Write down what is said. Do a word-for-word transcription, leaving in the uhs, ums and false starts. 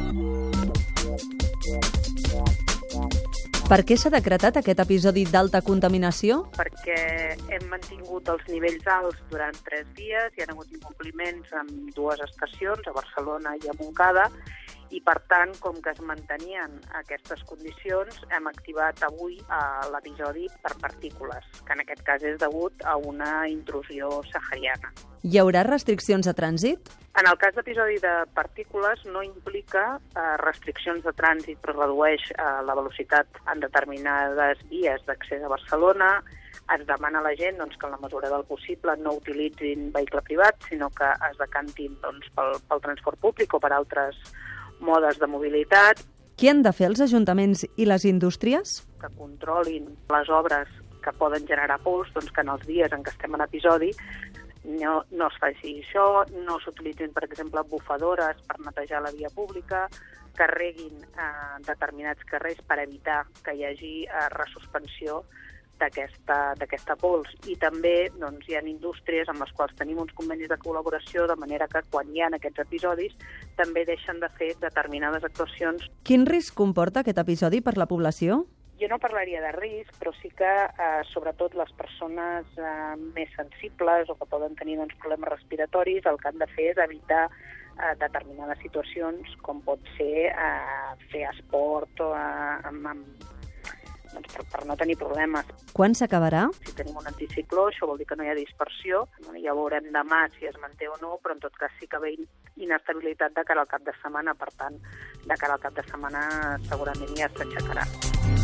Per què s'ha decretat aquest episodi d'alta contaminació? Perquè hem mantingut els nivells alts durant tres dies, hi ha hagut incompliments en dues estacions, a Barcelona i a Montcada, i per tant, com que es mantenien aquestes condicions, hem activat avui l'episodi per partícules, que en aquest cas és degut a una intrusió sahariana. Hi haurà restriccions de trànsit? En el cas d'episodi de partícules no implica eh, restriccions de trànsit, però redueix eh, la velocitat en determinades vies d'accés a Barcelona. Es demana a la gent doncs, que en la mesura del possible no utilitzin vehicle privat, sinó que es decantin doncs, pel, pel transport públic o per altres modes de mobilitat. Què han de fer els ajuntaments i les indústries? Que controlin les obres que poden generar pols, doncs que en els dies en què estem en episodi no, no es faci això, no s'utilitzin, per exemple, bufadores per netejar la via pública, que reguin eh, determinats carrers per evitar que hi hagi eh, resuspensió d'aquesta d'aquesta pols. I també doncs, hi ha indústries amb les quals tenim uns convenis de col·laboració, de manera que quan hi ha aquests episodis també deixen de fer determinades actuacions. Quin risc comporta aquest episodi per la població? Jo no parlaria de risc, però sí que eh, sobretot les persones eh, més sensibles o que poden tenir doncs, problemes respiratoris, el que han de fer és evitar eh, determinades situacions, com pot ser eh, fer esport o, eh, amb, amb, doncs, per, per no tenir problemes. Quan s'acabarà? Si tenim un anticicló, això vol dir que no hi ha dispersió. Ja veurem demà si es manté o no, però en tot cas sí que ve inestabilitat de cara al cap de setmana. Per tant, de cara al cap de setmana segurament ja s'aixecarà.